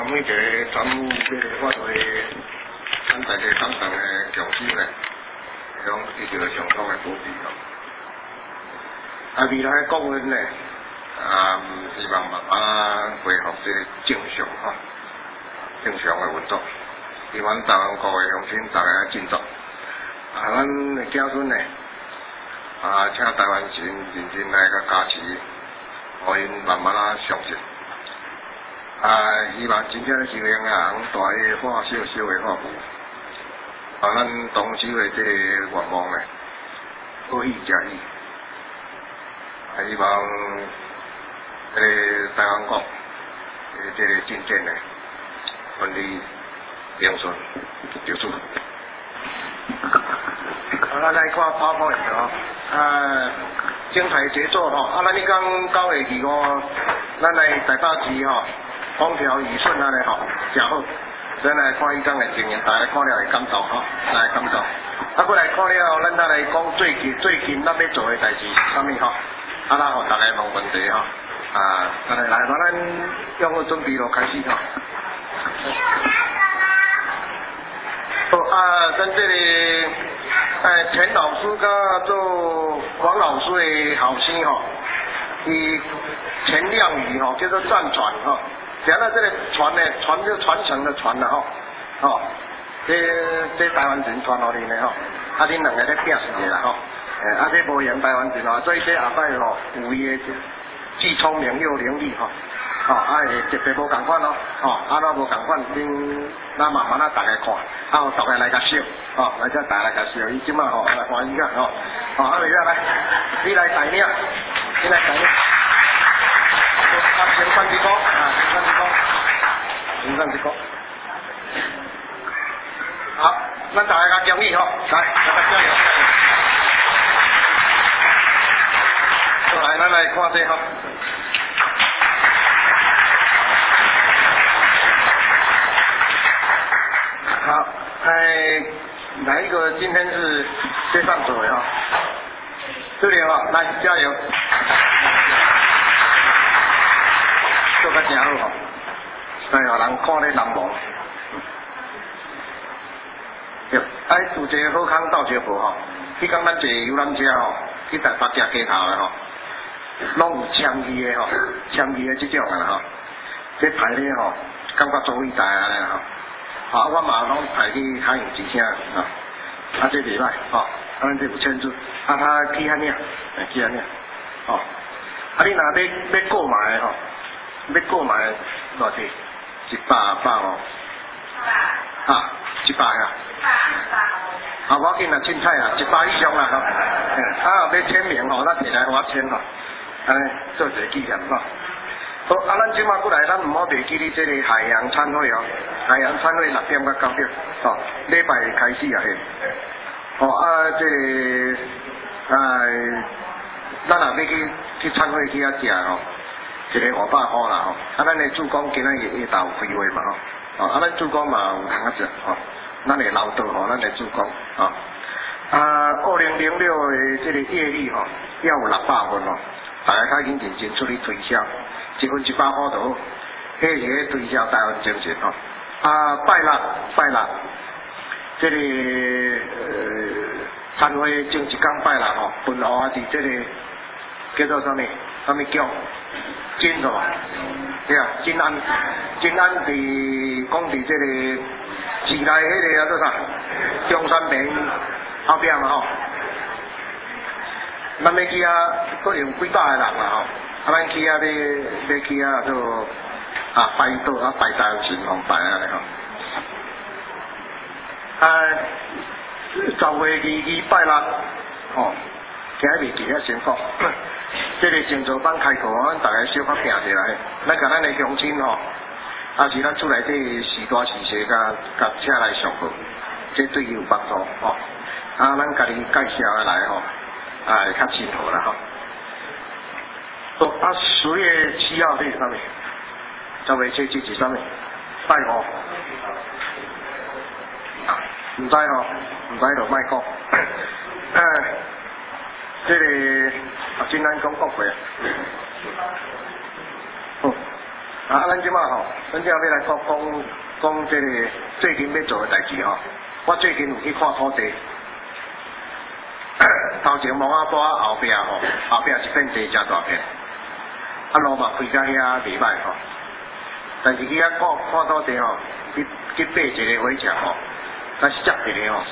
每一个专务这个发挥咱大家共同的共识咧，讲这就是上好的保庇咯。未来国运咧，希望慢慢恢复这个正常吼，正常的运作。希望台湾各位乡亲大家尽责。咱的子孙咧，请台湾人认真来个加持，互因慢慢上进。希望真正的是能大个化小，小个化无。咱当时的这个愿望咧，好意加意。希望台湾国这个进展咧顺利平顺结束。咱来看跑跑的吼，精彩节奏吼，咱你讲9月25，咱来台北市吼，风调雨顺安尼吼，真好。咱来看伊讲的情形，大家看了会感动吼，来感动。过来看了，咱再来讲最近咱要做的代志是啥物吼？咱互大家问问题吼，咱来，咱用好准备咯，开始吼。好，咱这里田老师甲做王老师的后生吼，伊田亮宇吼叫做战传吼，讲到这个传呢，传就传承的传啦吼，这台湾人传落嚟呢吼，恁两个咧拼死的啦吼。这无言台湾人吼，所以这后摆吼有伊的既聪明又伶俐吼，特别无共款咯，咱无共款，咱慢慢大家看，大家来甲笑，来遮大家来甲笑，伊即马吼来欢喜啊吼，为啥来？你来带领，你来带领，先翻一个，先翻一个，好，咱大家甲敬意吼，来，大家加油。来，咱来看这哈。好，哪一个今天是接上组的哈？这里哈，来加油！做得真好哈，让人看咧难忘。对，有一个好康到这无吼，迄天咱坐游览车吼，去台北只街头的吼。拢有枪击的吼，枪击的这种啊吼，这排咧吼，感觉足伟大啊咧吼，我嘛拢排去海洋之声啊，这袂歹吼，咱这有签注，他去遐领，去遐领，吼，你若要购买的吼，要购买偌济，100哦，100呀。我紧啊，凊彩啊，100以上啦吼，要签名吼，咱摕来我签吼。安尼做一个纪念吼。好，咱即马过来，咱唔好忘记你这个海洋餐会哦。海洋餐会6点到9点，礼拜开始啊嘿。这个咱若要去餐会去遐食吼，一个500块啦吼。咱的主讲今仔日下昼开会嘛吼。咱主讲嘛有通啊食吼。咱的老道吼，咱的主讲吼。2006的这个业绩吼，要有600分哦。大家较认真出去推销，1分100块就好。迄个推销台湾精神吼。拜六，这个餐会前一天拜六吼，分互伫这个叫做啥物叫金是吧？对啊，金安伫讲伫这个市内迄个叫啥？中山平后壁嘛吼。咱要去可能有几百个人啦吼，咱去要去做拜道拜大神方拜安尼吼。10月22拜六吼，今日记遐辛苦。这个星座班开课，咱大家小可拼起来，咱甲咱的乡亲吼，是咱厝内底时大时小甲请来上课，这对伊有帮助吼。咱家己介绍来吼。会较清楚啦吼。10月7号这是啥物？10月7日是啥物？拜五。唔知吼，唔知就莫讲。这个真难讲国过。 咱即马吼，咱即下要来讲这个最近要做的代志吼。我最近有去看土地，头前毛仔大后壁吼，后壁一片地真大片，路嘛开到遐袂歹吼。但是去遐看土地吼，去爬一个火车吼，咱是接一个吼，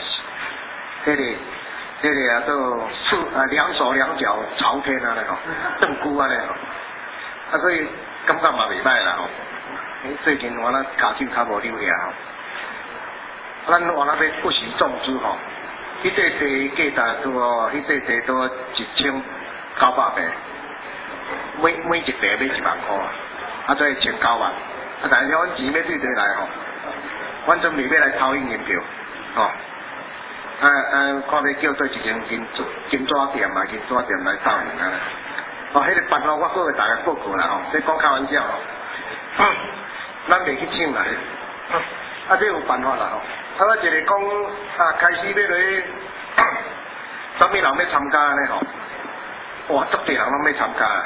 迄个啊做两手两脚朝天啊咧吼，蹬久啊咧吼，所以感觉嘛袂歹啦吼。最近我那骹手较无溜遐吼，咱我那要不时种植吼，迄块地价值都迄块地都1900块，每一地要1万块，所以1900万。但是阮钱要对对来吼，阮准备要来投影银票吼。看要叫做一间金纸店嘛，金纸店来投影啊。迄个办法我各位大家报告啦吼，这讲开玩笑吼。咱袂去抢啦，这有办法啦吼。我一个讲开始要来，什么人要参加呢吼？哇，足多人拢要参加。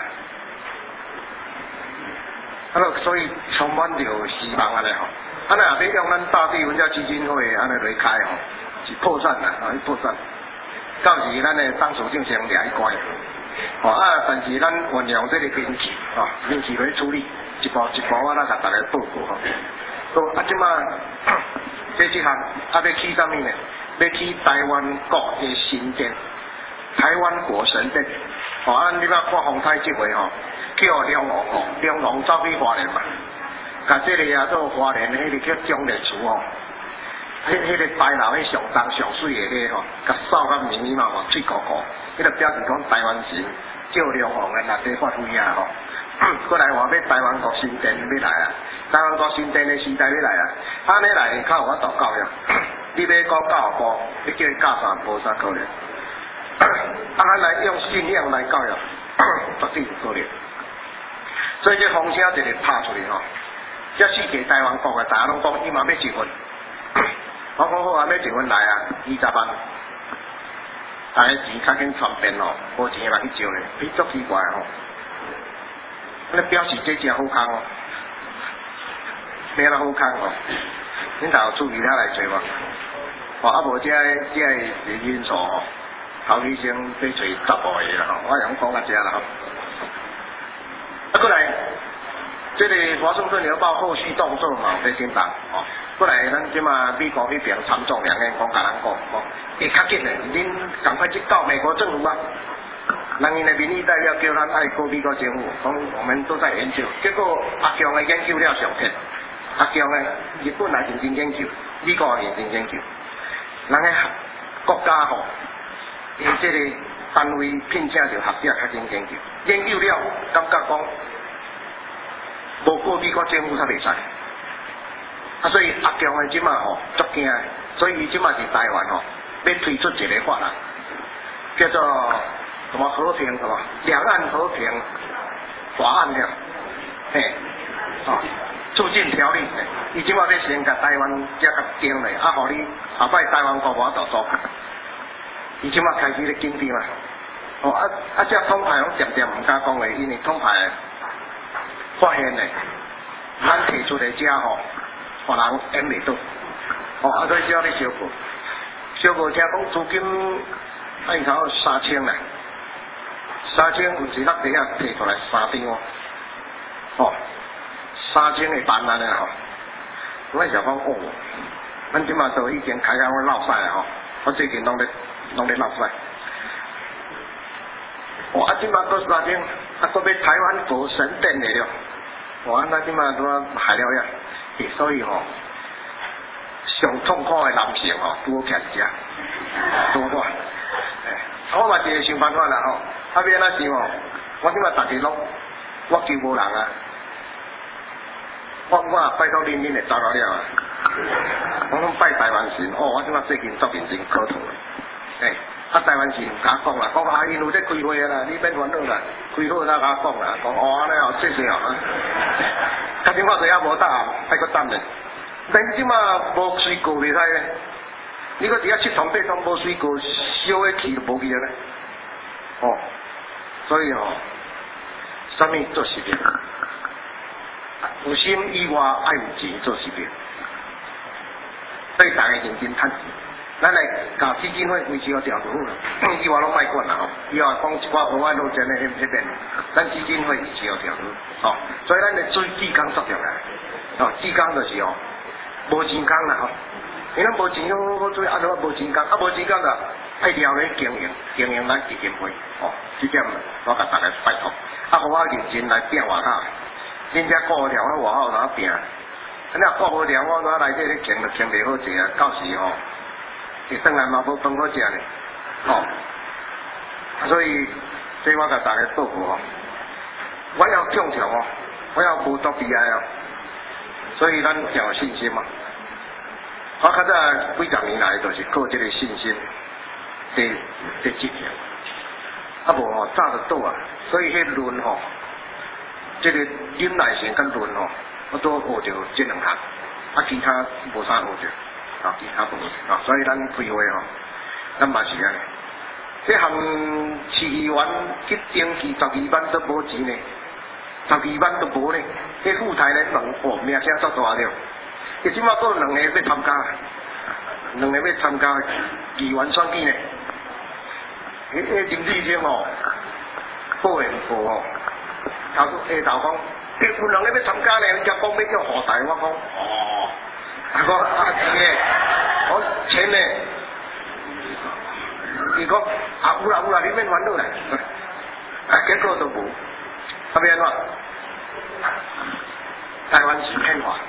所以充满着希望安尼吼。若要用咱大地文教基金会安尼来开吼，是破产啦，破产。到时咱的当属正先掠去关。但是咱运用这个兵器来处理，一步一步我来甲大家报告吼。即马这项要去啥物呢？要去台湾国的神殿，台湾国神殿。你捌看洪泰即回吼，叫梁王走去花莲嘛，甲这个做花莲的迄个叫蒋介石吼，迄个白楼迄上重上水的迄吼，甲扫甲面嘛水糊糊，迄个表示讲台湾神叫梁王的内底发挥啊吼。过来话要台湾国神殿要来啊，台湾国神殿的时代要来啊，安尼来较有法度教育。你要讲教育部，你叫伊教啥无啥可能。咱来用信仰来教育，绝对有可能。所以这风声一直拍出去吼，这四个台湾国的大家拢讲伊嘛要结婚，我讲好啊，要结婚来啊，20万，大家钱较紧传遍咯，无钱嘛去招咧，你足奇怪吼。那表示这真好康哦，咩啦好康哦，恁头注意下来做无？无这因素吼，头医生要找10个啦吼，我用讲到这啦吼。过来，这个华盛顿邮报后续动作嘛在先打哦。过来，咱即马美国那边参众两院讲甲咱讲，会较紧的，恁赶快去告美国政府啊！人因的民意代表叫咱爱告美国政府，讲我们都在研究，结果阿强的研究了上骗，阿强的日本也认真研究，美国也认真研究，人的国家吼，因这个单位聘请着学者较真研究，研究了感觉讲无过美国政府较袂使，所以阿强的即马吼足惊，所以伊即马是台湾吼要推出一个法案，叫做什么和平什么两岸和平法案了，促进条例，伊即马要先甲台湾遮甲定咧，互你后摆台湾国无法度做，伊即马开始咧紧张啦，遮统派拢渐渐毋敢讲咧，因为统派发现咧，咱提出的遮吼，别人演袂到，所以只要你小过，听讲资金爱头3000啦。3000有时咱地啊摕出来3张，3000的办安尼吼，我想讲咱即马都已经开我闹赛吼，我最近拢咧闹赛，即马搁3000，搁要台湾国神殿来了，咱即马都害了呀，所以吼，上痛苦的男性吼，拄好徛一只，拄好。我嘛是会想办法啦吼，要安怎想吼？我即马大家拢，我求无人啊，我拜托恁会找到了啊，我拢拜台湾神，我即马最近作认真考图咧，台湾神甲我讲啦，讲因有在开会啦，你免烦恼啦，开好才甲我讲啦，讲安尼谢谢哦，甲电话都也无答案，还搁等咧，但即马无水果袂使咧。你搁伫遐7床8床无水果，烧的气都无去咧。所以啥物做实的， 有心以外爱有钱做事业，所以大家认真趁钱。咱来搞基金会维持个调就好了，以外拢卖管啦吼，以外讲一寡无爱路钱的迄边，咱基金会维持个调好，哦，所以咱的水技工作着来，哦，技工就是哦，无钱工啦吼，因为咱无钱好做，啊，就无钱工，啊无钱工个爱了咧经营咱基金会，哦，这点我甲大家拜托，啊，互我认真来拼外口，恁遮顾了我外口哪拼，你若顾无了我哪内底咧经就经袂好势啊，到时吼。你转来嘛无饭好食咧，哦，所以这我甲大家报告哦，我要强调哦，我要无多悲哀哦，所以咱要有信心嘛。我较早几十年来就是靠这个信心在执行，啊无吼早就倒啊，所以迄论吼，这个忍耐性跟论吼，我都学着这两项，啊其他无啥学着。啊，其他无啊，所以咱开会吼，咱嘛是安尼。这项市议员去登记12万都无钱呢，12万都无呢。这副台联盟哦，名声足大了。伊即马还有2个要参加，2个要参加议员选举呢。林志清哦，保险部哦，头讲，有2个要参加呢，人家讲要叫何台，我讲哦。我钱呢？我钱呢？伊讲有啦，你免烦恼啦。结果都无，啊要安怎？台湾是骗话，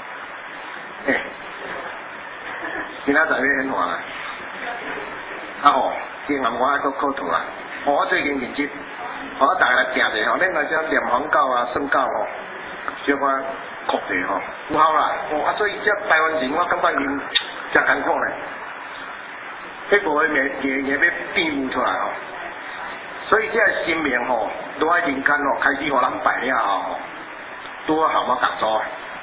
今仔载要骗话啦。啊吼，今暗我还搁考图啦。我最近认真，我大家来拼者吼，恁来遮念黄教啊、圣教吼，小可。酷者吼，有效啦！啊，所以这台湾人，我感觉因真艰苦咧。迄部嘢要变出来吼，所以这个新命吼，都爱人间吼，开始互人拜了后，拄好我合作，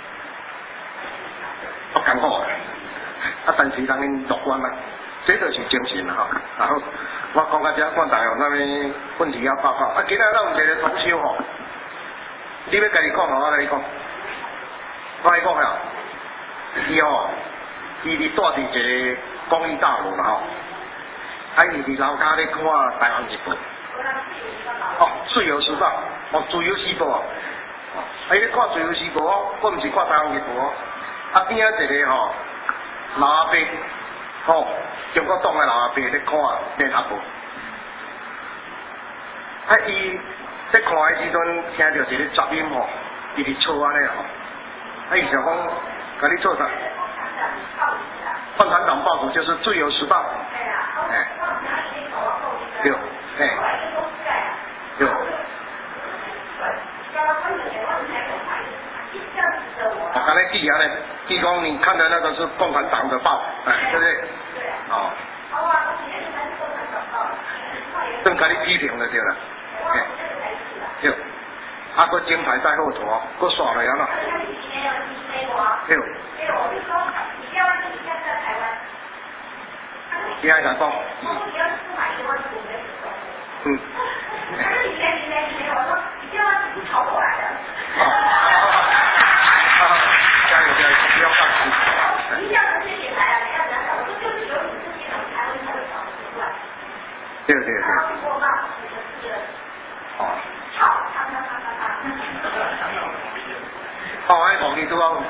足艰苦啊！啊，但是人因乐观啊，这就是精神吼。然后我讲到这，看大家有啥物问题要报告。啊，今仔咱有一个同修吼，你要家己讲吼，我甲你讲。我来讲呀，伊吼，伊住伫一个公益大楼啦吼，啊伊伫楼骹咧看台湾日报，哦，自由时报，哦，自由时报啊，啊伊咧看自由时报哦，我毋是看台湾日报哦，啊边仔一个吼老阿伯，吼中国党的老阿伯咧看联合报，啊伊在看的时阵听到一个杂音吼，伊伫吵安尼吼。啊，伊想讲，甲你做啥？共产党报纸就是《自由时报》。哎，对，哎，对。我刚才记下来，地公，你看的那个是共产党的报，哎，对不对？哦。正甲你批评就对了，哎，对。啊，个金牌在后头，个耍了样了。对。你爱讲讲。嗯。加油加油，不要放弃。对对对。哦。哦，爱讲你都要。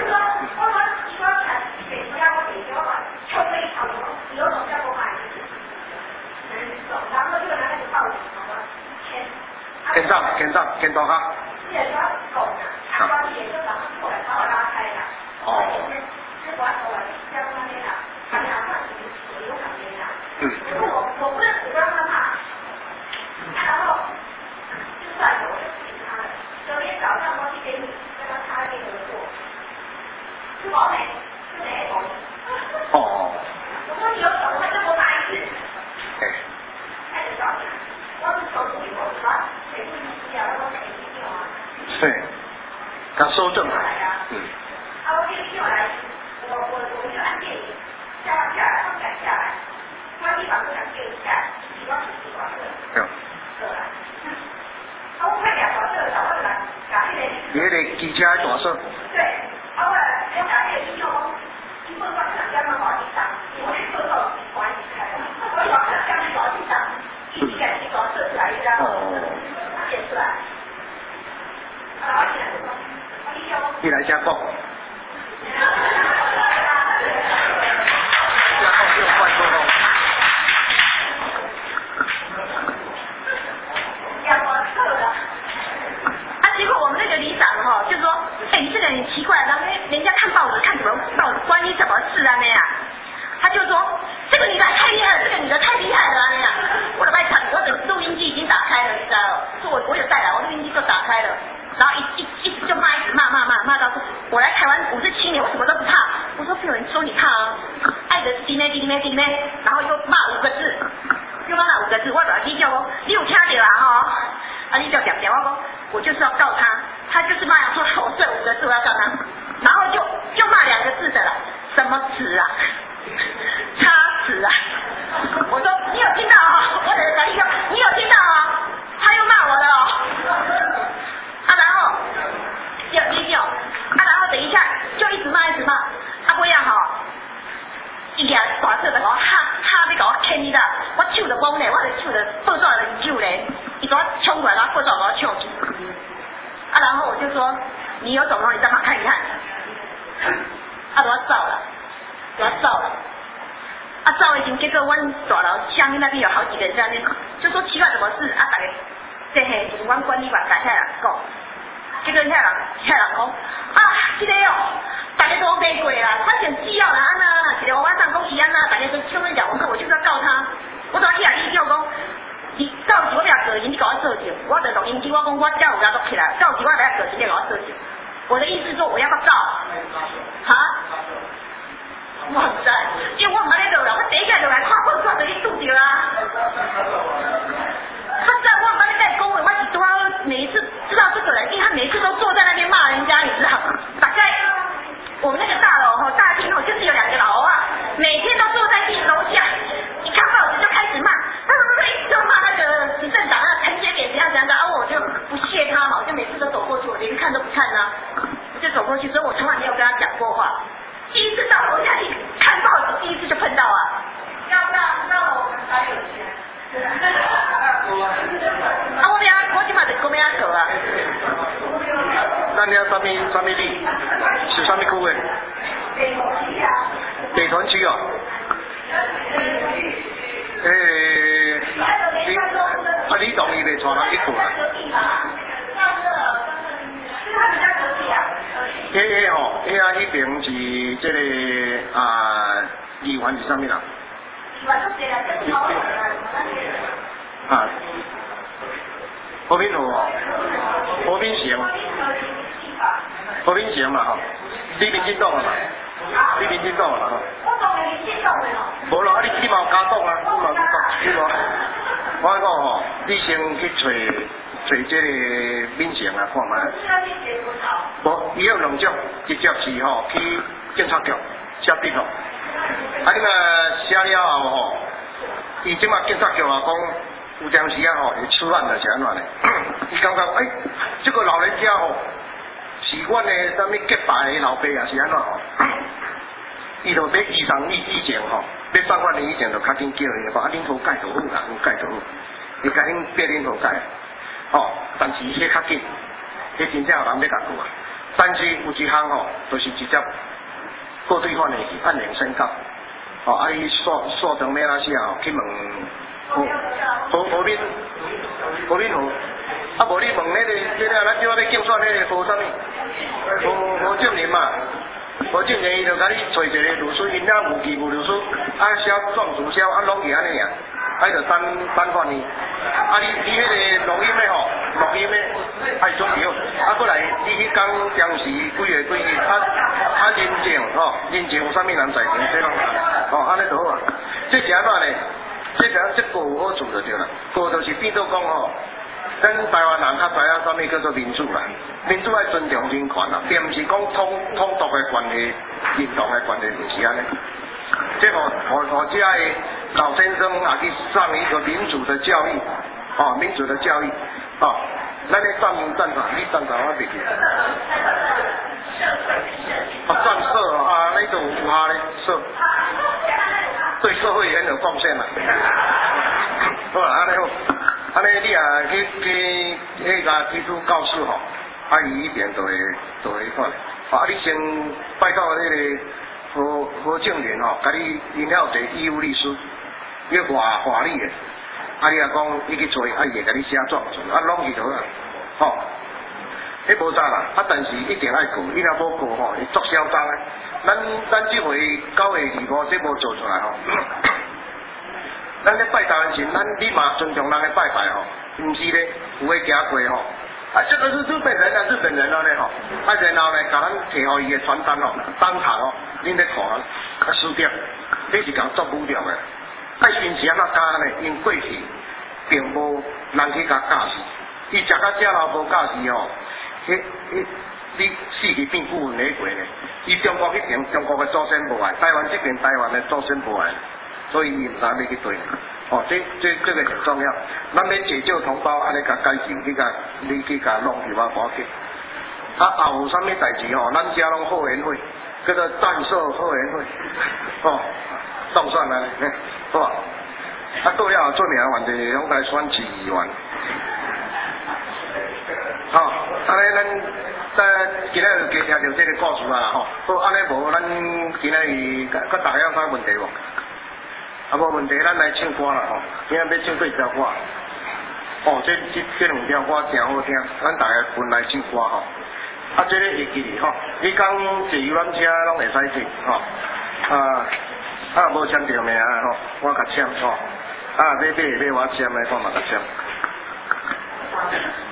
见到哈。哦。嗯。哦。对，他收正了。嗯。 你迄个机车大嫂。 对，后来我打电话说，你不管哪家的保险厂，我去做到管理开，我说哪家的保险厂，一起赶紧搞设出来一张，写出来。 你来遮讲。 结果我们那个里长哈就说，哎，你这个很奇怪，然后人家看报纸看什么报纸，关于什么事啊那样，他就说这个女的太厉害了，这个女的太厉害了那样。我的外场，我的录音机已经打开了，你知道，我有带来，我录音机就打开了，然后一直就骂，一直骂到说，我来台湾57年，我什么都不怕。我说没有人说你怕啊，爱的是弟妹，然后又骂5个字，我把你叫我，你有听到啊哈？啊，你叫讲，我说我就是要告他，他就是骂说我这5个字我要告他，然后就骂2个字的了，什么纸啊，插纸啊，我说你有听到啊？我的赶紧说你有听到啊？他又骂我了哦，然后然后等一下就一直骂，不要哈，伊个大声的我哈要甲我牵你啦，我手就懵咧，我的手就抱住了手咧，伊给我冲过来，然后抱住我手去，然后我就说你有种哦，你再看一看，我要照了，照已经结果阮大楼乡那边有好几个人在那边，就说奇怪什么事大家这嘿是阮管理员甲遐人讲，结果遐人讲这个哦。大家都背过啦，反正只要啦安那，一个晚上讲伊安那，大家都冲着讲，我说我就是要告他，我都起来你叫讲，你告时我不要告人，你给我做证，我就录音机我讲我叫有家都起来，告时我不要告人，你给我做证，我的意思说我要不告，我唔知，因为我唔喺呢度啦，我第一日就来看报纸就你拄着啊，他在我唔喺在讲话，我是都要每一次知道这个人，因为他每一次都坐在那边骂人家，你知道，大概。我们那个大楼大厅就是有2个老啊，每天都坐在楼下，一看报纸就开始骂，一直就骂那个执政党陈水扁怎样，我就不屑他嘛，我就每次都走过去，我连看都不看啊，我就走过去，所以我从来没有跟他讲过话。第一次到楼下去看报纸，第一次就碰到啊，要不要那我们才有钱？我今嘛就讲要做啊。 咱遐什么里？是什么区的？北屯区哦。你同意袂带人去过啊？迄边是这个议员是啥物人？和平路哦，和平城嘛吼，你民进党啊嘛，你民进党啊嘛吼。我当然民进党的咯。无咯，你嘛有加党啊，你无。我讲吼，你先去找这个民城啊，看卖。无，伊有2种，直接是吼去警察局写笔咯。你若写了后吼，伊即马警察局啊讲。有当时吼，会吃饭就是安怎呢？伊感觉这个老人家吼，是阮的啥物结拜的老爸啊，是安怎吼？伊就要以上以前吼，要送饭的以前就较紧叫伊讲，恁头改就好啦，有改就好，伊甲恁逼恁头改，但是迄较紧，迄真正有人要甲过啊。但是有一项吼，就是直接过对方的是按铃申告，伊锁长要哪时啊？去问。何民无你问咱叫我要竞选迄个无啥物，无证明嘛，无证明伊就甲你找一个律师，因遐有义务律师，写状书写拢是安尼啊，伊就单法呢，你迄个录音的吼，录音的爱准备好，过来你去讲当时几月，人证有啥物人在庭，这拢安尼就好啊，这是安怎呢？这个有好处就对啦，个就是变做讲吼，咱台湾人较知影啥物叫做民主啦，民主爱尊重人权啦，并毋是讲统独的权利、认同的权利，就是安尼。这我这个老先生也去上一个民主的教育，民主的教育， 咱咧站啥？你站啥？我袂记。站社啊，那种有下咧社，对社会很有贡献嘛。好啦，安尼好，安尼你啊去迄个基督教师吼，伊迄边就会看。啊，你先拜到迄个何正元吼，甲你因遐有一个义务律师，要法律的，啊你若讲伊去做，伊会甲你写状，拢是就好啊，吼。迄无啥啦，但是一定爱过，你若无过吼，伊作嚣张啊。咱即回9月25这无做出来吼。咱咧拜台湾神，咱立马尊重人咧拜拜吼，毋是咧有诶行过吼。啊，这个是日本人啊，日本人了咧吼。啊，然后咧，甲咱摕互伊诶传单吼，当场吼，恁咧看啊输掉，这是共作污掉诶。啊，因是安怎教呢？因过去并无人去甲教示，伊食到遮老无教示吼。你死去变古文迄过呢？伊中国迄边中国嘅祖先无爱，台湾这边台湾嘅祖先无爱，所以伊唔知要去对。哦，这个很重要。咱要解救同胞，安尼甲解救，你去甲弄去我保险。啊，后有啥物代志吼？咱遮拢后援会，叫做战社后援会。哦，当选啦，好啊。啊，到了做名问题，拢来选市议员。好，安尼咱今仔日加听到这个故事啊吼，好，安尼无咱今仔日甲大家有啥问题无？啊，无问题，咱来唱歌啦吼，今仔要唱几条歌？哦，这两条歌真好听，咱大家分来唱歌吼。啊，这个会记吼，你讲坐游览车拢会使坐吼，啊无签着名吼，我甲签吼，啊要我签的，我嘛甲签。